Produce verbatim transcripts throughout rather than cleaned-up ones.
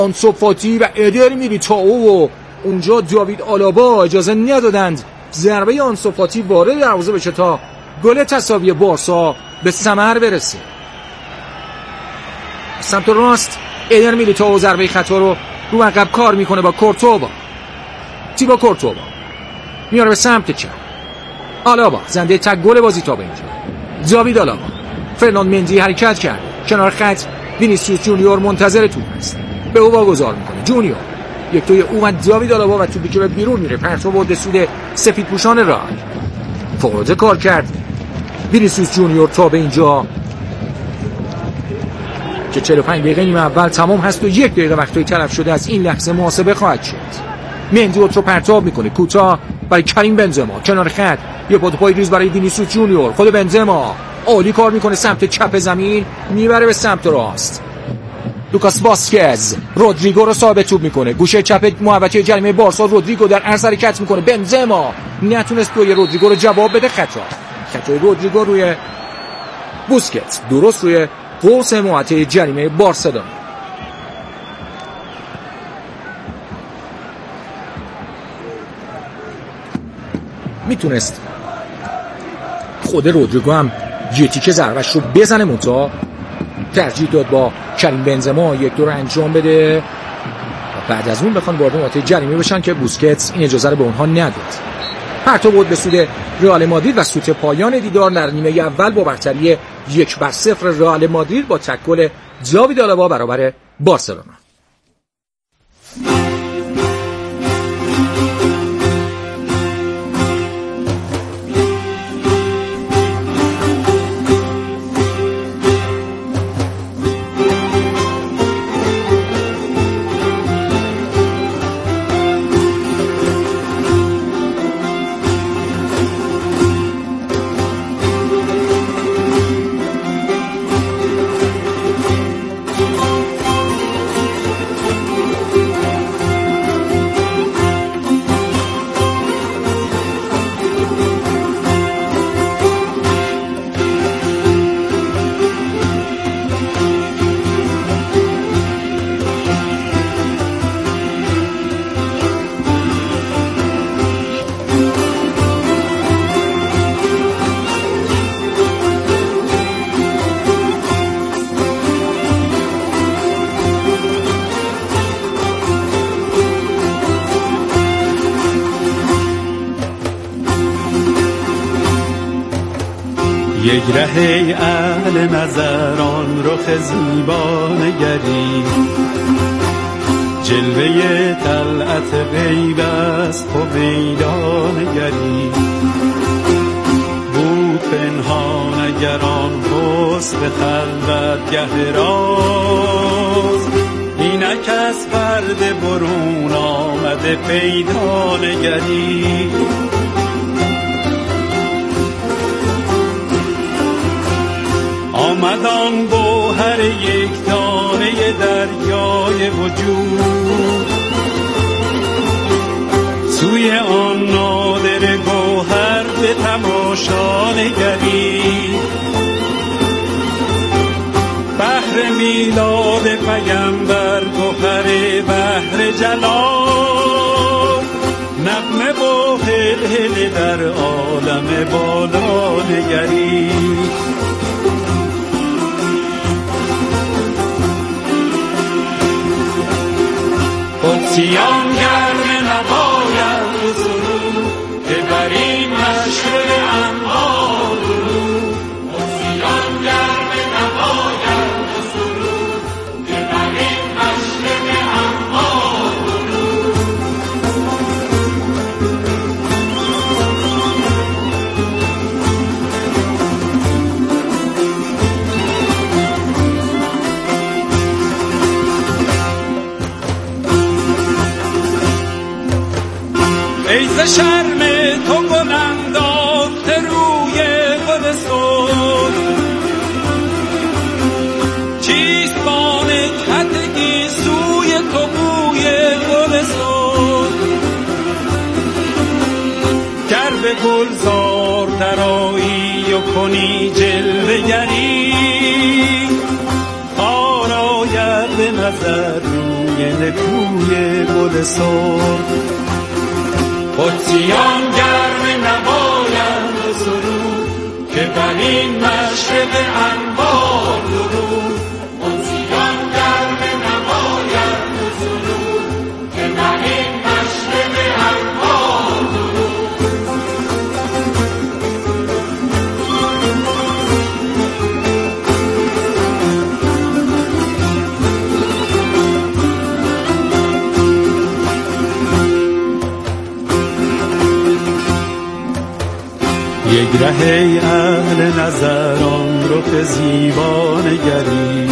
آنسو فاتی و ادر میلیتائو و اونجا داوید آلابا اجازه ندادند ضربه آنسو فاتی وارد دروازه بشه تا گل تساوی بارسا به ثمر برسه. سمت راست ادر میلیتائو ضربه خطا رو رو عقب کار میکنه با کورتوا. تیبا کورتوا میاره به سمت چپ. آلابا زنده تک گل بازی تا به اینجا. داوید آلابا. فرناند مندی حرکت کرد کنار خط. وینیسیوس جونیور منتظر توپ است. به او واگذار میکنه. جونیور یک توی او و داوید آلابا و توپی که به بیرون میره پرتو برده سود سفید پوشان راه. فوق‌العاده کار کرد وینیسیوس جونیور تا به اینجا که چهل و پنج دقیقه نیمه اول تمام هست و یک دقیقه وقتی تلف شده از این لحظه محاسبه خواهد شد. مندی رو پرتاب میکنه کوتاه برای کریم بنزما کنار خط. یه پا پای ریز برای وینیسیوس جونیور. خود بنزما عالی کار میکنه سمت چپ زمین میبره به سمت راست. لوکاس واسکز رودریگو رو ثابت توپ میکنه گوشه چپ محوطه جریمه بارسا. رودریگو در عرض حرکت میکنه. بنزما نتونست توی رودریگو رو جواب بده. خطا خطای رودریگو روی بوسکتس درست روی قوس محوطه جریمه بارسلونا. میتونست خود رودریگو هم یه تیکه ضربش رو بزنه منتها ترجیح داد با کریم بنزما یک دور انجام بده و بعد از اون بخوان وارد محوطه جریمه بشن که بوسکتس این اجازه رو به اونها نداد. پرتو بود به سود رئال مادرید و سوت پایان دیدار در نیمه اول با برتری یک بر صفر رئال مادرید با تک گل داوید آلابا برابر بارسلونا. یک ره اهل نظران رخ زیبا نگری جلوه طلعت غیب است هویدا نگری بود پنهان اگران حسن خلوت گه راز اینک از پرده برون آمده پیدا نگری آمدان گوهر یک دانه دریای وجود سوی آن نادر گوهر به تماشا نگری بحر میلاد پیمبر گوهر بحر جلال نغمه و هلهله در عالم بالا نگری قدسیان گرم نباید حضور ببریم مشهد انوار درود قدسیان گرم نباید حضور ببریم مشهد انوار درود ای ز شرم تو گل انداخته روی گل سرخ چیست با نکهتگی سوی تو بوی گل سرخ گر به گلزار درآیی و کنی جلوه گری خار آید به نظر روی نکوی گل سرخ. قدسیان گرم نمایند و سرود که بر این مشرق انوار درود. قدسیان گرم نمایند و سرود که بر این مشرق انوار درود. یک ره ای اهل نظران رخ زیبا نگری،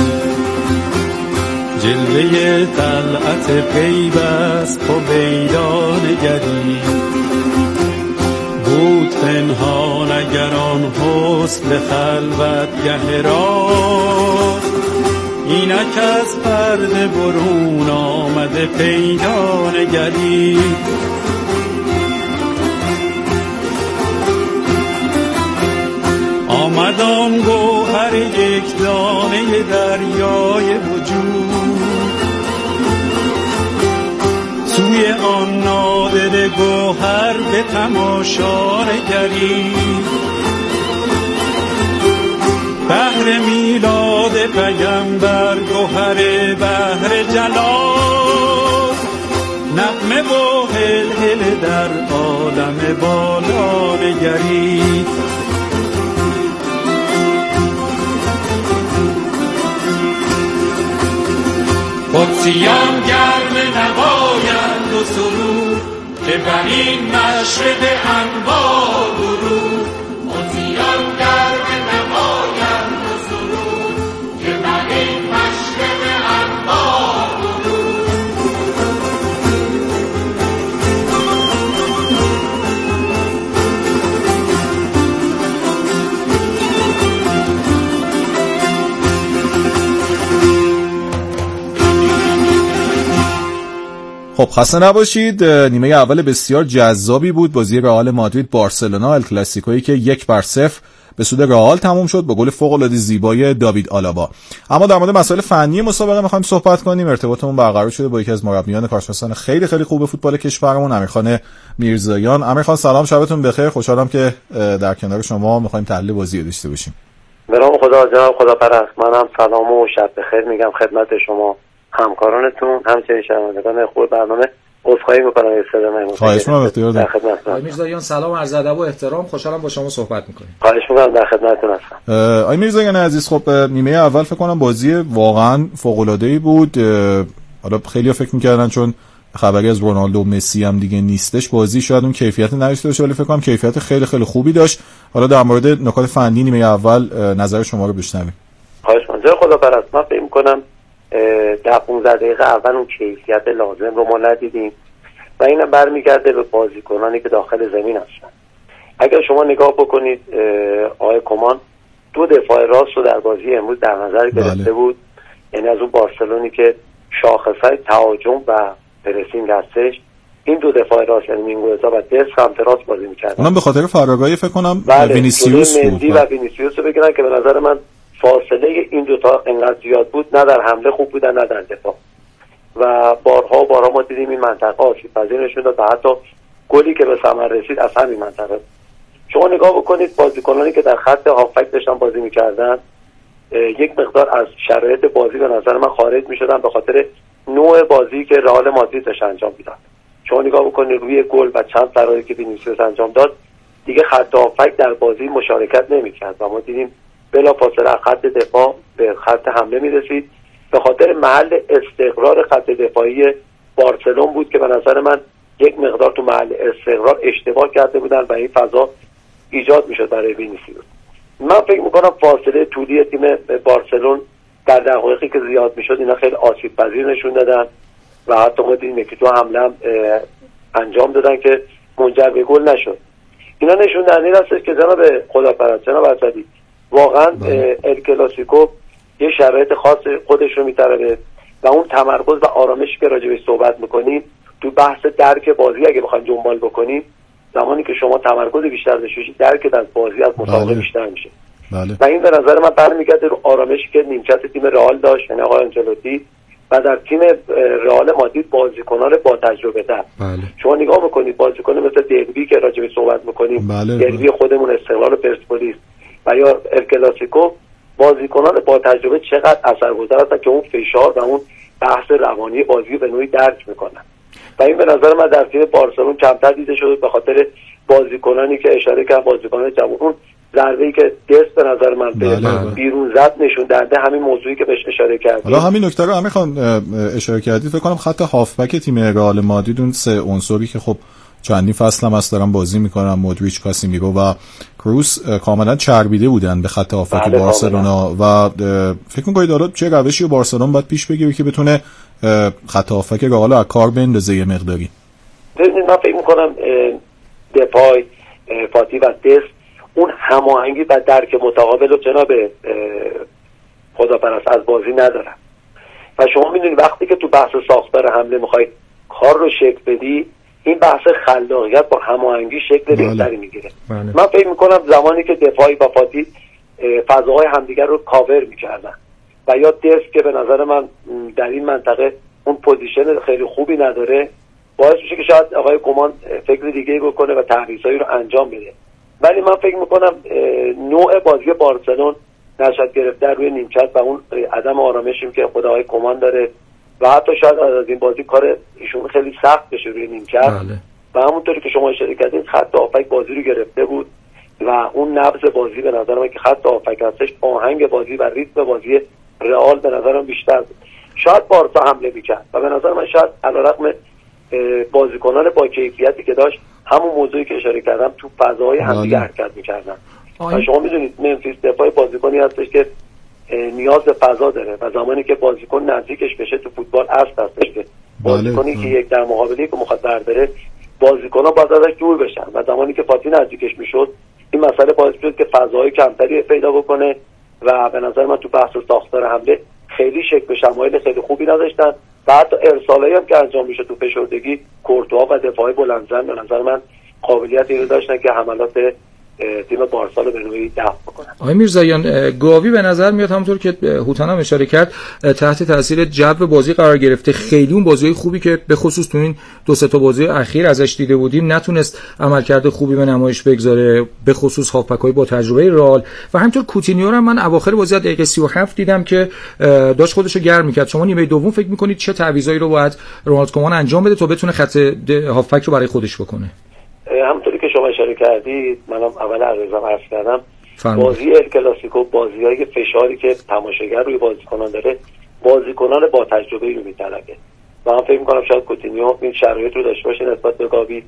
جلوه طلعت غیب است هویدا نگری. بود پنهان اگر آن حسن خلوت گه راز، اینک از پرده برون آمده پیدا نگری. آمد آن گوهر یک دانه دریای وجود، سوی آن نادر گوهر به تماشا نگری. بحر میلاد پیمبر گوهر بحر جلال، نغمه و هلهله در عالم بالا نگری. قدسیان گرم نمایند و سرود که بر این مشرق انوار درود. قدسیان گرم نمایند و سرود که بر این مشرق انوار درود. خب خسته نباشید. نیمه اول بسیار جذابی بود. بازی رئال مادرید بارسلونا، ال کلاسیکویی که یک بر صفر به سود رئال تموم شد با گل فوق العاده زیبای داوید آلابا. اما در مورد مسائل فنی مسابقه می‌خوایم صحبت کنیم. ارتباطمون برقرار شده با یکی از مربیان کارشناسان خیلی خیلی خوب فوتبال کشورمون، امیرخان میرزاییان. امیرخان سلام، شبتون بخیر. خوشحالم که در کنار شما می‌خوایم تحلیل بازی داشته باشیم. برام خدا جناب خدا پرست. منم سلام و شب بخیر میگم خدمت شما، همکارانتون، همچنین شنوندگان خوب برنامه. عذرخواهی می‌کنم از صدای من. خواهش می‌کنم، اختیار دارید. آقای میرزاییان سلام، عرض ادب و احترام. خوشحالم با شما صحبت می‌کنیم. خواهش می‌کنم، در خدمتتون هستم. آقای میرزاییان عزیز، خب نیمه اول فکر کنم بازی واقعا فوق‌العاده‌ای بود. حالا خیلی‌ها فکر می‌کردن چون خبری از رونالدو و مسی هم دیگه نیستش بازی شاید اون کیفیت نداشته باشه، ولی فکر کنم کیفیت خیلی خیلی خوبی داشت. حالا در مورد نکات فنی نیمه اول نظر شما رو بشنویم. خواهش می‌کنم. جای خدا پرست، من فکر می‌کنم در پانزده دقیقه اول اون کیفیت لازم رو ما ندیدیم و اینم برمیگرده به بازیکنانی که داخل زمین هستن. اگر شما نگاه بکنید آقای کمان دو دفاع راست رو در بازی امروز در نظر گرفته بود، یعنی از اون بارسلونی که شاخصهای تهاجم و پرسینگ هستش، این دو دفاع راست یعنی مینگوزا و دست سمت راست بازی می‌کردن. اونم به خاطر فراگاهی فکر کنم بله، وینیسیوس بود. مندی و وینیسیوس رو بگیرن که به نظر من فاصله این دو تا انقدر زیاد بود، نه در حمله خوب بودن نه در دفاع. و بارها بارها ما دیدیم این منطقه آسیب پذیر نشون داد و حتی گلی که به ثمر رسید از همین منطقه. شما نگاه بکنید بازیکنانی که در خط هافبک داشتن بازی می‌کردن یک مقدار از شرایط بازی به نظر من خارج می‌شدن به خاطر نوع بازی که رئال مادرید داشت انجام میداد. شما نگاه بکنید روی گل و چند فراری که وینیسیوس انجام داد دیگه خط هافبک در بازی مشارکت نمی‌کرد و ما دیدیم بلافاصله خط دفاع به خط حمله می‌رسید. به خاطر محل استقرار خط دفاعی بارسلون بود که به نظر من یک مقدار تو محل استقرار اشتباه کرده بودن و این فضا ایجاد میشد برای وینیسیوس. من فکر میکنم فاصله طولی تیم بارسلون در دقایقی که زیاد میشد اینا خیلی آسیب پذیر نشون دادن و حتی ما دیدیم یکی دو حمله هم انجام دادن که منجر به گل نشد. اینا نشون دهنده است که جناب خداپرست، جناب اسدی، واقعا ال کلاسیکو یه شرایط خاص خودش رو می‌طلبه و اون تمرکز و آرامشی که راجع بهش صحبت می‌کنیم تو بحث درک بازی اگه بخوایم دنبال بکنیم، زمانی که شما تمرکز بیشتر داشته باشید درک از بازی از مسابقه بیشتر میشه. بله. و این به نظر من برمیگرده رو آرامشی که نیمکت تیم رئال داشت، یعنی آقای آنچلوتی و در تیم رئال مادرید بازیکنان با تجربه تر. بله. شما نگاه میکنید بازیکن مثل دربی که راجع به صحبت میکنیم، بله. دربی خودمون استقلال و پرسپولیس و یا ال کلاسیکو، بازیکنان با تجربه چقدر اثرگذار هستن که اون فشار و اون بحث روانی بازی به نوعی درک میکنن و این به نظر من در تیم بارسلون کمتر دیده شده به خاطر بازیکنانی که اشاره کردن، بازیکنان جوان. اون ضربه‌ای که دست به نظر من به بله. بیرون زد نشون دهنده همین موضوعی که بهش اشاره کردید. حالا همین نکته رو همین خان اشاره کردید، فکر کنم خط هافبک تیم رئال مادرید اون سه عنصری که خب چندین فصل هم هست دارن بازی میکنن، مودریچ، کاسیمیرو و کروس، کاملا چربیده بودن به خط هافبک بله بارسلونا و فکر می‌کنید حالا چه روشی بارسلون باید پیش بگیره که بتونه خط هافبک رئال از کار بندازه یه مقداری؟ من فکر می‌کنم دفاع فاتی و دست اون هماهنگی و درک متقابل رو جناب خداپرست از بازی ندارن و شما میدونید وقتی که تو بحث ساختار حمله میخوای کار رو شکل بدی، این بحث خلاقیت با هماهنگی شکل بهتری میگیره. من فکر میکنم زمانی که دفاعی و فاتی فضاهای همدیگر رو کاور میکردن و یا دست که به نظر من در این منطقه اون پوزیشن خیلی خوبی نداره، باعث میشه که شاید آقای کومان فکر دیگه بکنه و تحریزایی رو انجام بده. ولی من فکر میکنم نوع بازی بارسلون نشد گرفته روی نیمکت و اون عدم آرامشی که خود آقای کومان داره و حتی شاید از این بازی کار ایشون خیلی سخت بشه روی نیمکت. بله. و همونطوری که شما اشاره کردین خط هافک بازی رو گرفته بود و اون نبض بازی به نظر من که خط هافک هستش، آهنگ بازی و ریتم بازی رئال به نظرم بیشتر بود. شاید بارسا حمله میکرد و به نظر من شاید علیرغم بازیکنان با کیفیتی که داشت همون موضوعی که اشاره کردم تو فضاهای همدیگه حرکت میکردن. و شما میدونید منفیس دفاع بازیکنی هستش که نیاز به فضا داره و زمانی که بازیکن نزدیکش بشه تو فوتبال اصل هستش که بازیکنی که یک در مقابله که میخواد برداره بازیکن‌ها باید ازش دور بشن و زمانی که فاتی نزدیکش میشد این مسئله باعث شد که فضاهای کمتری پیدا بکنه و به نظر من تو بحث ساختار حمله خیلی شکل و شمایل خیلی خوبی نداشتن و حتی ارسالایی هم که انجام میشه تو فشردگی کورتوا و دفاع بلندزن به نظر من قابلیت اینو داشتن که حملات تیم بارسا رو به نوعی دفع بکنن. آقای میرزاییان، گاوی به نظر میاد همونطور که هوتن هم اشاره کرد تحت تاثیر جو بازی قرار گرفته، خیلی اون بازیای خوبی که به خصوص تو این دو سه تا بازی اخیر ازش دیده بودیم نتونست عملکرد خوبی به نمایش بگذاره، به خصوص هافبک‌های با تجربه رئال و همینطور کوتینیو رو من اواخر بازی دقیقه سی و هفت دیدم که داشت خودش رو گرم می‌کرد. شما نیمه دوم فکر می‌کنید چه تعویضایی رو باید رونالد کومان انجام بده تا بتونه خط هافبک رو برای خودش بکنه؟ همونطوری که شما اشاره کردید، منم اول عرضم عرض کردم بازی ال کلاسیکو بازیای فشاری که تماشاگر روی بازیکنان داره بازیکنان با تجربه‌ای رو می‌طلبه و من فکر می‌کنم شاید کوتینیو این شرایط رو داشته باشه نسبت به گاوی.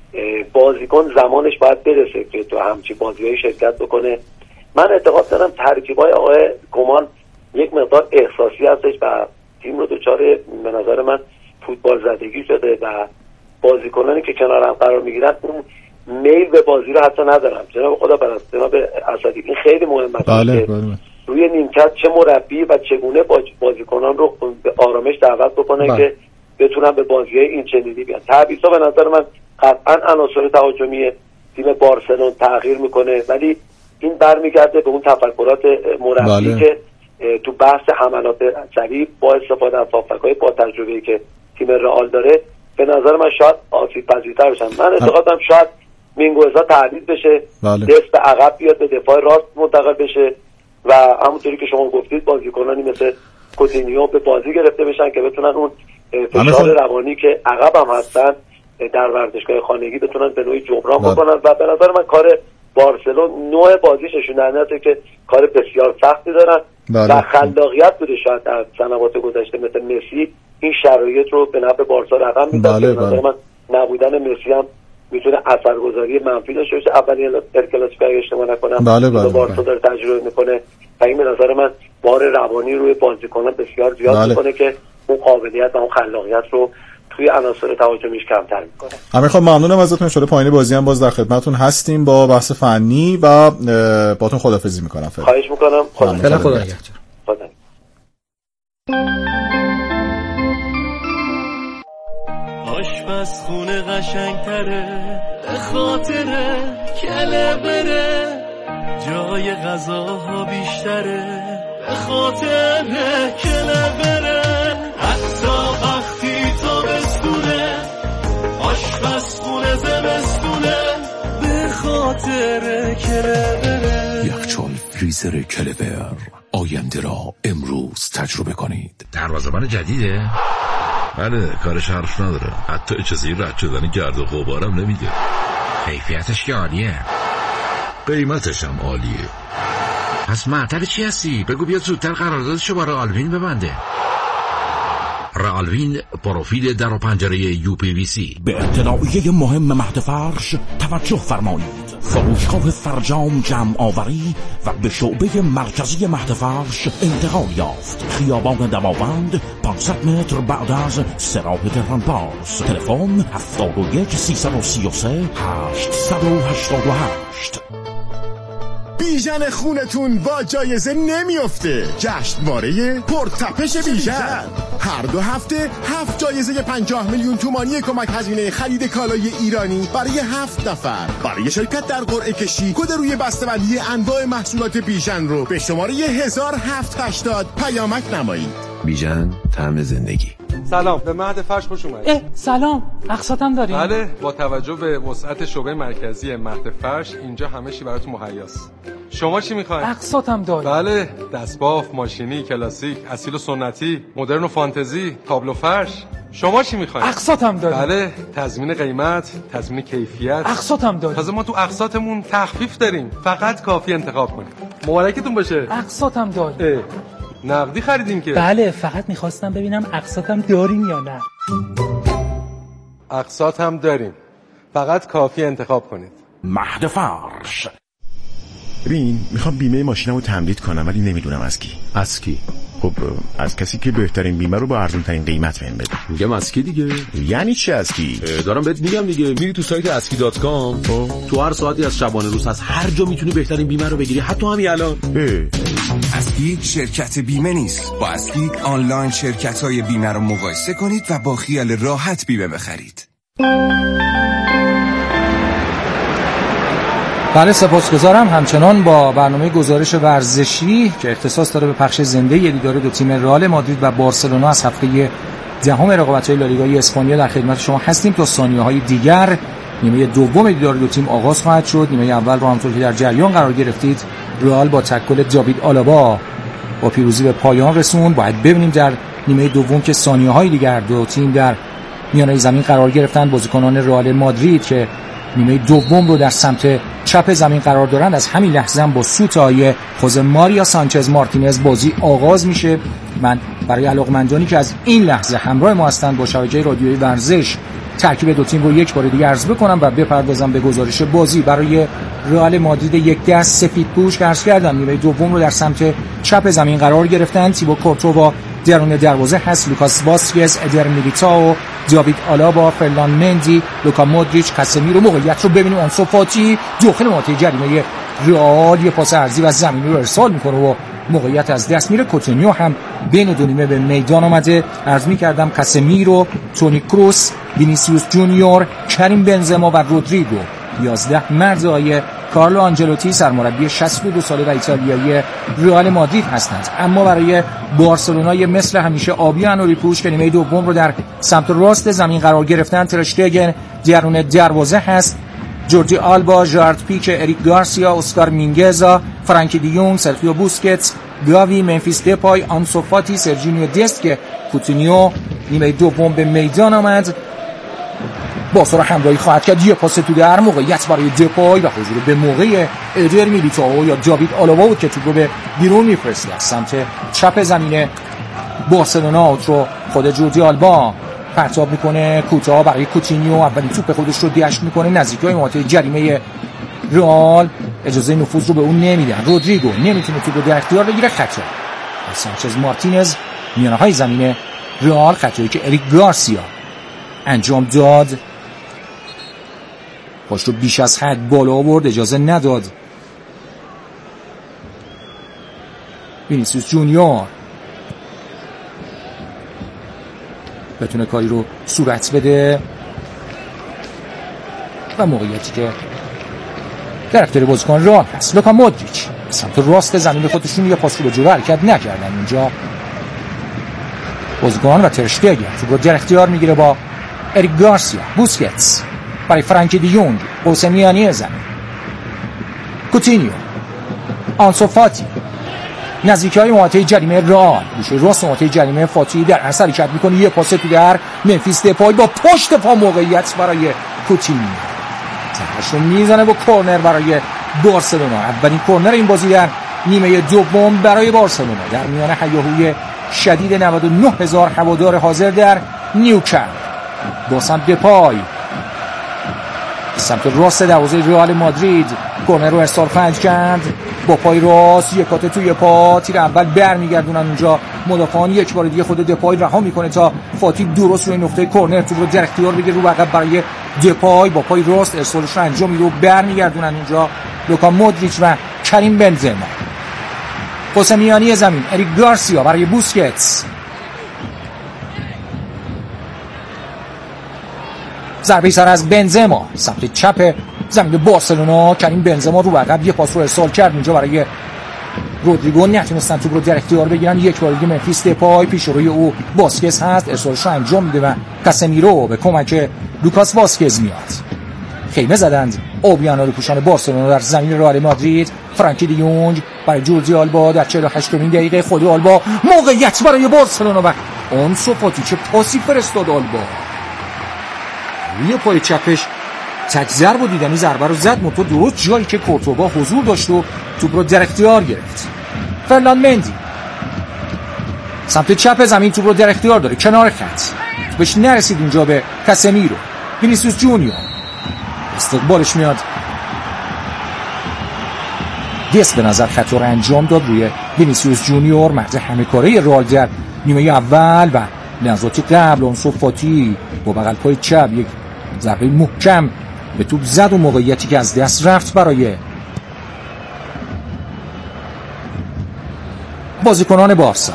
بازیکن زمانش باید برسه که تو همچین بازی‌های شرکت بکنه. من اعتقاد دارم ترکیب‌های آقای کومان یک مقدار احساسی هستش و تیم رو دچار به نظر من فوتبال زدگی شده و بازیکنانی که کنار هم قرار میگیرن اون میل به بازی رو حتی ندارن. جناب خدا پرست، جناب اسدی، این خیلی مهمه. بله بله. روی نیمکت چه مربی و چگونه بازیکنان رو به آرامش دعوت بکنه بله. که بتونن به بازی‌های این چنینی بیان. تعویضا به نظر من قطعا عناصر تهاجمی تیم بارسلون تغییر میکنه، ولی این برمیگرده به اون تفکرات مربی بله. که تو بحث حملات سریع با استفاده از هافبک‌های با تجربه‌ای که تیم رئال داره به نظر من شاید آسیب پذیرتر بشن. من اعتقادم شاید مینگوزا تعویض بشه، بله. دست به عقب بیاد به دفاع راست منتقل بشه و همونطوری که شما گفتید بازیکنانی مثل کوتینیو به بازی گرفته بشن که بتونن اون فشار روانی که عقب هم هستن در ورزشگاه خانگی بتونن به نوعی جبران بله. بکنن و به نظر من کار بارسلون نوع بازیش نشون دهنده که کار بسیار سختی دارن بله. و خلاقیت بوده شاید در سنوات گذشته مثل مسی این شرایط رو به نفع بارسا رقم میده. بله به نظر من نبودن مسی هم میتونه اثرگذاری منفی داشته باشه. اولین ال کلاسیکو اگه اشتباه نکنم بله بله بارسا بله. داره تجربه میکنه و این به نظر من بار روانی روی بازیکنان بسیار زیاد بله. میکنه که اون قابلیت و اون خلاقیت رو توی عناصر تهاجمیش کمتر میکنه. امیر خان ممنونم ازتون. ان شاءالله پایین بازی هم باز در خدمتتون هستیم با بحث فنی و باهاتون خداحافظی میکنم. خواهش میکنم. خدا خدا نگهدار. خدا آشپزخونه قشنگتره به خاطر کله بره، جای غذاها بیشتره به خاطر کله بره، ریزر کلور، آینده را امروز تجربه کنید. دروازه‌بان جدیده؟ بله، کارش حرف نداره، حتی اجازه رد شدن گرد و غبارم نمیده. کیفیتش که عالیه، قیمتش هم عالیه. پس معطل چی هستی؟ بگو بیاد زودتر قراردادشو با رئالوین ببنده. رئالوین، پروفیل در و پنجره یو پی وی سی. به اطلاعیه مهم مهد فرش توجه فرمایید. فروشگاه فرجام جمع آوری و به شعبه مرکزی مهد فرش انتقال یافت. خیابان دماوند، پانصد متر بعد از سراح تهرانپاس. تلفن هفتاد و یک سیصد و سی و سه هشتصد و هشتاد و هشت. بیژن خونتون با جایزه نمیافته. جشنواره پرتپش بیژن هر دو هفته هفت جایزه پنجاه میلیون تومانی کمک هزینه خرید کالای ایرانی برای هفت نفر. برای شرکت در قرعه کشی کد روی بسته‌بندی انواع محصولات بیژن رو به شماره هزار هفتصد و هشتاد پیامک نمایید. بیژن، طعم زندگی. سلام، به مهد فرش خوش اومدید. سلام، اقساطم داریم؟ بله، با توجه به وسعت شعبه مرکزی مهد فرش اینجا همه چی براتون مهیاست. شما چی میخواید؟ اقساطم داریم. بله، دستباف، ماشینی، کلاسیک، اصیل و سنتی، مدرن و فانتزی، تابلو فرش. شما چی میخواید؟ اقساطم داریم. بله، تضمین قیمت، تضمین کیفیت. اقساطم داریم. تازه ما تو اقساطمون تخفیف داریم. فقط کافی انتخاب کنید. مبارکتون باشه. اقساطم داریم. نقدی خریدین که؟ بله، فقط میخواستم ببینم اقساطم داریم یا نه. اقساط هم داریم، فقط کافی انتخاب کنید. مهد فرش. ببین، میخوام بیمه ماشینمو تمدید کنم ولی نمیدونم از کی. از کی؟ خب از کسی که بهترین بیمه رو با ارزون ترین قیمت بهم بده. میگم از کی دیگه؟ یعنی چی از کی؟ دارم بهت میگم دیگه. میری تو سایت اسکی دات کام، تو هر ساعتی از شبانه روز از هر جا میتونی بهترین بیمه رو بگیری، حتی همین الان. اسکی شرکت بیمه نیست. با اسکی آنلاین شرکت‌های بیمه رو مقایسه کنید و با خیال راحت بیمه بخرید. بله، سپاسگزارم. همچنان با برنامه گزارش ورزشی که اختصاص داره به پخش زنده ی دیدار دو تیم رئال مادرید و بارسلونا از هفته دهم رقابت‌های لالیگای اسپانیا در خدمت شما هستیم. تا ثانیه‌های دیگر نیمه دوم دیدار دو تیم آغاز خواهد شد. نیمه اول رو همونطور که در جریان قرار گرفتید رئال با تکل داوید آلابا با پیروزی به پایان رسوند. باید ببینیم در نیمه دوم که ثانیه‌های دیگر دو تیم در میانه زمین قرار گرفتن. بازیکنان رئال مادرید که نیمه دوم رو در سمت چپ زمین قرار دارند از همین لحظه هم با سوت آیه خوزه ماریا سانچز مارتینز بازی آغاز میشه. من برای علاقمندانی که از این لحظه همراه ما هستند با شبکه رادیویی ورزش ترکیب دو تیم رو یک بار دیگه عرض بکنم و بپردازم به گزارش بازی. برای رئال مادرید یک دست سفیدپوش که عرض کردم نیمه دوم رو در سمت چپ زمین قرار گرفتن. تیبو کورتوا درون دروازه هست، لوکاس واسکز، ادر میلیتائو، داوید آلابا، فرلان مندی، لوکا مودریچ، کاسمیرو. موقعیت رو ببینیم آنسو فاتی داخل منطقه جریمه رئال یه پاس عرضی و زمینی رو ارسال میکنه و موقعیت از دست میره. کوتینیو هم بین دو نیمه به میدان آمده. عرض میکردم کاسمیرو، تونی کروس، وینیسیوس جونیور، کریم بنزما و رودریگو یازده مرد آیه کارلو آنجلوتی سرمربی شصت و دو ساله و ایتالیایی رئال مادرید هستند. اما برای بارسلونا مثل همیشه آبی انوری پوش که نیمه دوم رو در سمت راست زمین قرار گرفتن. ترشتگن درون دروازه هست، جوردی آلبا، ژارد پیک، اریک گارسیا، اسکار مینگزا، فرانکی دیونگ، سرخیو بوسکتس، گاوی، منفیس دپای، آنسو فاتی، سرجینیو دست که کوتینیو نیمه دوم به میدان آمد. باسا را همراهی خواهد کرد. یه پاس تو در، موقعیت برای دپای و حضور به موقع ادر میلیتائو یا داوید آلابا بود که توپ رو به بیرون میفرسته از سمت چپ زمین بارسلونا. رو خود جوردی آلبا پرتاب میکنه کوتاه برای کوتینیو. اولین توپ خودش رو دیش میکنه نزدیکای منطقه جریمه رئال، اجازه نفوذ رو به اون نمیدن. رودریگو نمیتونه توپ رو در اختیار بگیره. خطا سانچز مارتینز میانه های زمین رئال، خطایی که اریک گارسیا انجام داد. پاش رو بیش از حد بالا آورد، اجازه نداد وینیسیوس جونیور بتونه کاری رو صورت بده و موقعیتی که در اختیار بازیکن رئال هست. لوکا مودریچ سمت راست زمین خودشون یه پاس رو به جلو حرکت نکردن اینجا بازیکن و ترشتگن تو در اختیار میگیره با اریک گارسیا. بوسکتس برای فرانکی دیونگ، قوس میانی زمین، کوتینیو آنسو فاتی نزدیکی محوطه جریمه رئال، گوشه راست محوطه جریمه فاتی در اثر حرکت میکنه، یه پاس تو در منفیس دپای با پشت پا موقعیت برای کوتینیو، تهشو میزنه با کورنر برای بارسلونا. اولین کورنر این بازی در نیمه دوم برای بارسلونا در میان هیاهوی شدید نود و نه هزار هوادار حاضر در نیوکمپ. با سمت دپای سمت راست دروازه رئال مادرید کورنر رو ارسال خرج کرد با پای راست، یک کات توی پا، تیر اول برمیگردونن اونجا مدافعان، یک بار دیگه خود دپای رها میکنه تا فاتی درست روی نقطه کورنر تو رو در اختیار بگیره رو عقب برای دپای، با پای راست ارسالش رو انجام میده و برمیگردونن اونجا لوکا مودریچ و کریم بنزما. پاس میانی زمین اریک گارسیا برای بوسکتس، ضربه سر از بنزما سمت چپ زمین بارسلونا. کریم بنزما رو عقب یه پاس رو ارسال کرد اونجا برای رودریگو، نتونستن توپ رو در اختیار بگیرن. یک بار دیگه منفیس دپای پیش روی او واسکز هست، ارسالش رو انجام میده و کاسمیرو به کمک لوکاس واسکز میاد. خیمه زدند اوبیانا رو پوشان بارسلونا در زمین رئال مادرید. فرانکی دیونگ برای جوردی آلبا در چهل و هشتمین دقیقه، خود آلبا موقعیت برای بارسلونا و آنسو فاتی چه پاسی فرستاد آلبا، روی پای چپش تک ضربه دیدنی ضربه رو زد متو درست جایی که کورتوا حضور داشت و توپ رو در اختیار گرفت. فرناند مندی سمت چپ زمین توپ رو در اختیار داره، کنار خط توپش نرسید اونجا به کاسمیرو. وینیسیوس جونیور استقبالش میاد، دست به نظر خطا رو انجام داد روی وینیسیوس جونیور، مرد همه کاره رئال در نیمه اول و لحظات قبل آنسو فاتی با بغل پای چپ یک ضربه محکم به توپ زد و موقعیتی که از دست رفت برای بازیکنان بارسا.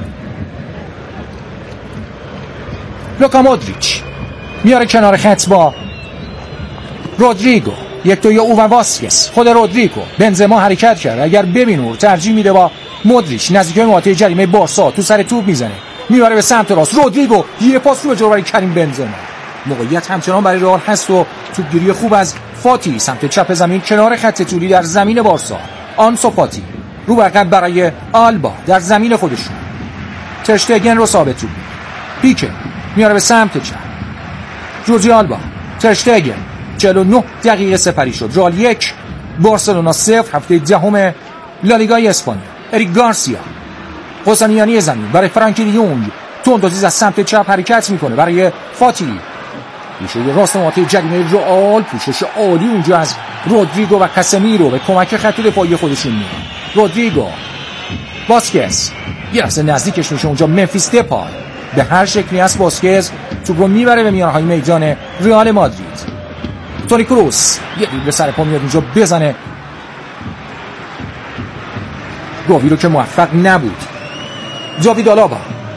لوکا مودریچ میاره کنار خط با رودریگو، یک تو یا او و واسکس، خود رودریگو. بنزما حرکت کرد، اگر ببینور ترجیح میده با مودریچ نزدیک محوطه جریمه بارسا تو سر توپ میزنه، میبره به سمت راست. رودریگو یه پاس رو جلو برای کریم بنزما، موقعیت همچنان برای رئال هست و توپگیری خوب از فاتی سمت چپ زمین کنار خط طولی در زمین بارسا. آنسو فاتی رو عقب برای آلبا در زمین خودشون، ترشتگن رو ثابت توپ، پیکه میاره به سمت چپ، جوردی آلبا، ترشتگن. چهل و نه دقیقه سپری شد، رئال یک بارسلونا صفر. هفته دهم لالیگای اسپانیا. اریک گارسیا قسمیانی زمین برای فرانکی دیونگ، توندوزیز از سمت چپ حرکت میکنه برای فاتی، میشه راست محوطه جریمه رئال، پوشش عالی اونجا از رودریگو و کاسمیرو به کمک خط دفاعی خودشون میاد. رودریگو، واسکز یه لحظه نزدیکش میشه اونجا منفیس دپای، به هر شکلی از واسکز توپ رو میبره به میانهای میدان رئال مادرید. تونی کروس یه دریبل سر پا میاد اونجا بزنه، گاوی رو که موفق نبود. داوید آلابا،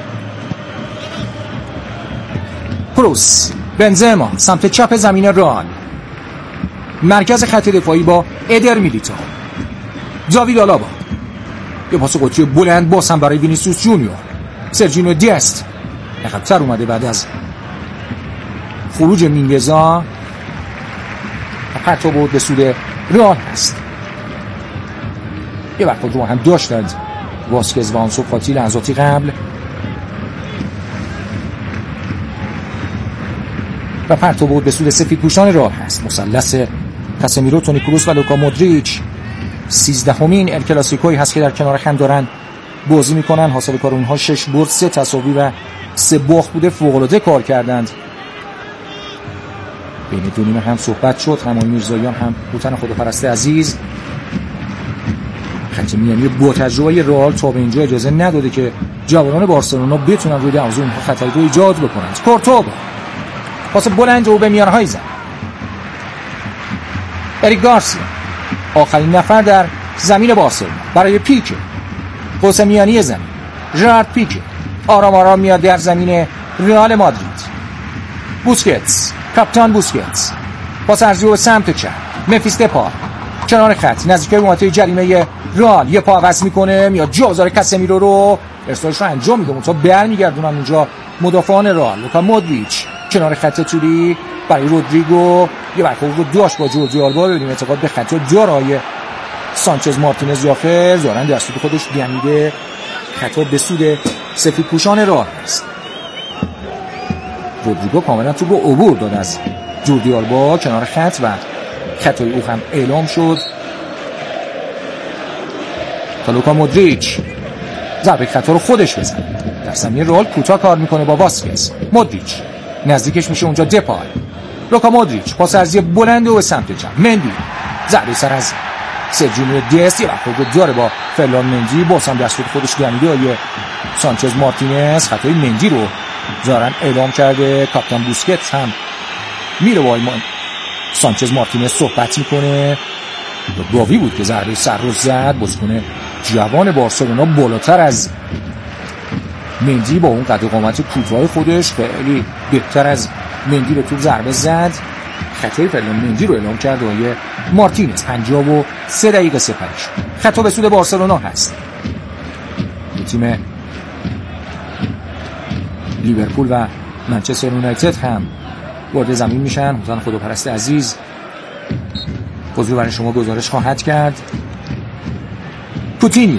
کروس، بنزما سمت چپ زمین رئال، مرکز خط دفاعی با ادر میلیتائو. داوید آلابا یه پاس قطری بلند باز هم برای وینیسیوس جونیور. سرجینو دیست عقب‌تر اومده بعد از خروج مینگزا، حتی بود به سود رئال هست. یه وقت رو هم داشتند واسکز و آنسو فاتی لحظاتی قبل و پرتو بود به سود سفید پوشان رئال هست. مثلث کاسمیرو، تونی کروس و لوکا مودریچ سیزدهمین ال کلاسیکویی هست که در کنار هم دارن بازی میکنن. حاصل کار اونها شش برد، سه تساوی و سه باخت بوده. فوق العاده کار کردند. بین دو نیمه هم صحبت شد. همای میرزاییان هم بوتن خودپرست عزیز. خط میانی با تجربه رئال تا به اینجا اجازه نداده که جوانان بارسلونا بتونن روی دروازه اونها خطری رو ایجاد بکنند. کورتوا پاس بلند رو به میانهای زد. اریک گارسیا آخرین نفر در زمین بارسلونا برای پیکه. پاس میانی زمین ژرارد پیکه آرام آرام میاد در زمین رئال مادرید. بوسکتس، کاپیتان بوسکتس، پاس ارزی به سمت چپ. منفیس دپای کنار خط نزدیک محوطه جریمه رئال، یه پا عوض میکنه، میاد جازار کاسمیرو رو ارسالش رو انجام میده، اونجا برمیگردونن اونجا مدافعان رئال. لوکا مودریچ کنار خط طولی برای رودریگو، یه برخورد رو داشت با جوردی آلبا. ببینیم اعتقاد به خطا داره سانچز مارتینز جافر زارن در سود خودش دمیده. خطا به سود سفید پوشان راه است. رودریگو کاملا تو رو عبور داد از جوردی آلبا کنار خط و خطای او هم اعلام شد. تا لوکا مودریچ ضربه خطا رو خودش بزنه. در زمین رئال کوتاه کار میکنه با واسکز. مودریچ نزدیکش میشه اونجا دپای. لوکا مودریچ پاس عرضی بلند و به سمت چپ. مندی ضربه سر از سرجینیو دیست یه برخورد داره با فرلان مندی. باز هم دست خودش گمیده آیه سانچز مارتینز. خطای مندی رو ظاهرا اعلام کرده. کاپیتان بوسکت هم میره با ایمان سانچز مارتینز صحبت میکنه. گاوی بود که ضربه سر رو زد. بازیکن جوان بارسلونا بالاتر از مندی با اون قد و قامت کوتاه خودش خیلی بهتر از مندی به توپ ضربه زد. خطای فرلان مندی رو اعلام کرد آیه مارتینز. پنجاه و سه دقیقه سپرش. خطا به سود بارسلونا هست. تیم لیورپول و منچستر یونایتد هم وارد زمین میشن. حسین خداپرست عزیز حضور برای شما گزارش خواهد کرد. کوتینیو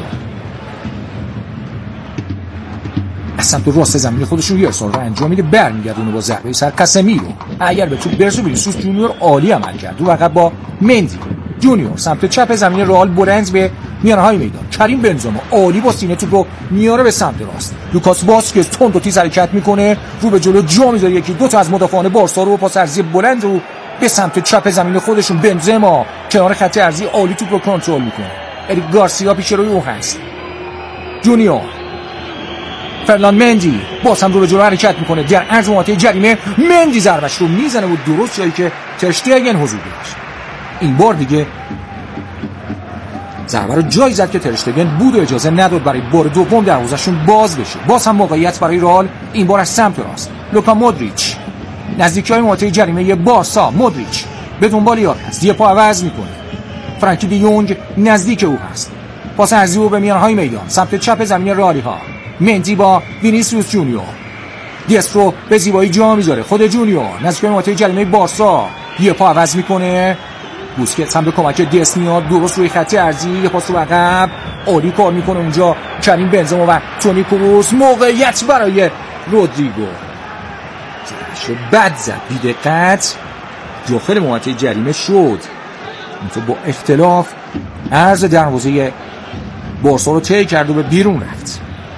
از سمت راست زمین خودشون یه ارسال رو انجام میده. برمیگردونه با ضربه سر کاسمیرو. اگر به توپ برسه وینیسیوس جونیور عالی عمل کرد. رو عقب با مندی. جونیور سمت چپ زمین رئال بلند به میانهای میدان. کریم بنزما عالی با سینه توپ رو میاره به سمت راست. لوکاس واسکز تند و تیز حرکت میکنه. رو به جلو جا میذاره. یکی دو تا از مدافعان بارسا رو پاس عرضی بلند رو به سمت چپ زمین خودشون. بنزما کنار خط عرضی عالی توپ رو کنترل میکنه. اریک گارسیا پیش روی او هست. جونیور فرلان مندی باز هم رو به جلو حرکت میکنه. در عرض محوطه جریمه مندی ضربش رو میزنه و درست جایی که ترشتگن حضور داشت. این بار دیگه ضربه رو جایی زد که ترشتگن بود و اجازه نداد برای بار دوم دروازه‌شون باز بشه. باز هم موقعیت برای رئال. این بار از سمت راست. لوکا مودریچ نزدیکی های محوطه جریمه بارسا. مودریچ به دنبال یار هست. یه پا عوض میکنه. فرانکی دی یونگ نزدیک او هست. پاس عرضی او به میانهای میدان سمت چپ زمین رئالی ها. مندی با وینیسیوس جونیور. دیست رو به زیبایی جا میذاره. خود جونیور نزدیک محوطه جریمه بارسا یه پا عوض میکنه. بوسکتس هم به کمک دیست میاد. درست روی خط عرضی یه پاس رو عقب عالی کار میکنه اونجا کریم بنزما و تونی کروس. موقعیت برای رودریگو. زرش بد زد بی دقت داخل محوطه جریمه شد. تو با اختلاف عرض دروازه بارسا رو طی کرد و به بیرون رفت.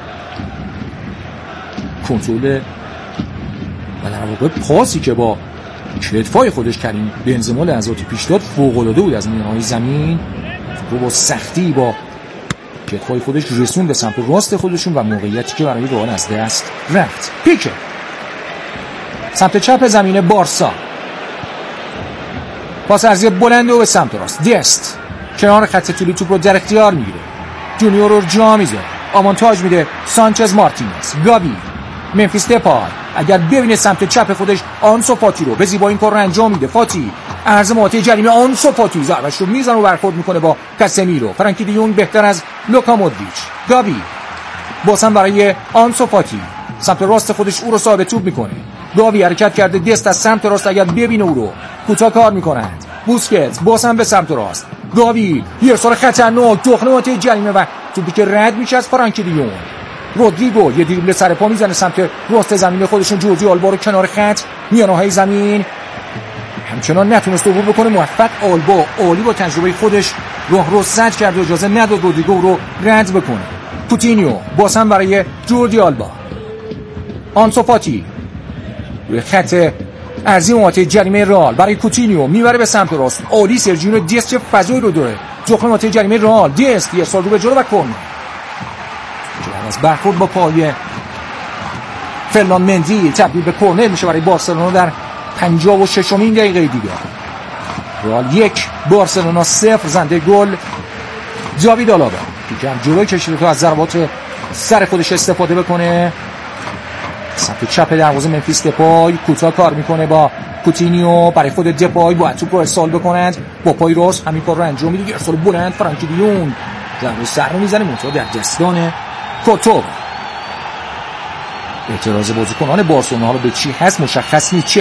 کنترل و در واقع پاسی که با کتفای خودش کریم بنزما لحظاتی پیش داد فوق‌العاده بود از میانهای زمین. رو با سختی با کتفای خودش رسون به سمت راست خودشون و موقعیتی که برای رئال از دست رفت. پیکه سمت چپ زمین بارسا. پاس عرضی بلند و به سمت راست. دیست کنار خط طولی توپ رو در اختیار میگیره. جونیور رو جا میذاره. آمانتاژ میده سانچز مارتینز. گابی منفیس دپای اگر ببینه سمت چپ خودش آنسو فاتی رو به زیبایی این کار رو انجام میده. فاتی عرض محوطه جریمه. آنسو فاتی ضربش رو میزنه و برخورد میکنه با کاسمیرو. فرانکی دی یونگ بهتر از لوکا مودریچ. گابی بازم برای آنسو فاتی سمت راست خودش او رو صاحب توپ میکنه. گاوی حرکت کرده. دست از سمت راست اگر ببینه او رو کوتاه کار میکنند. بوسکتس بازم به سمت راست. گاوی یه ارسال خطرناک داخل محوطه جریمه و توپی که رد میشه از فرانکی دی یونگ. رودریگو یه دریبل سر پا میزنه سمت راست زمین خودشون. جوردی آلبا رو کنار خط میانهای زمین همچنان نتونست عبور بکنه. موفق آلبا عالی با تجربه خودش راه رو سد کرد و اجازه نداد رودریگو رو رد بکنه. کوتینیو باز هم برای جوردی آلبا. آنسو فاتی روی خط عرضی محوطه جریمه رئال برای کوتینیو میبره به سمت راست. عالی سرجینیو دیست چه فضایی رو داره داخل محوطه جریمه رئال. دیست یه سال رو به جلو و کرنر. از برخورد با پای فرلان مندی تبدیل به کرنر میشه برای بارسلونا در پنجاه و ششمین دقیقه دیگه. رئال یک بارسلونا صفر. زنده گل داوید آلابا که هم جلوی کشیده تا از ضربات سر خودش استفاده بکنه. سمت چپ دروازه منفیس دپای کوتاه کار میکنه با کوتینیو. برای خود دپای باید توپ رو ارسال بکنند. با پای راست همین کار رو انجام میده. ارسال بلند فرانکی دی یونگ ضربه سر رو میزنه منتها در دستان کوتو. اعتراض بازیکنان بارسلونا رو به چی هست مشخص نیست.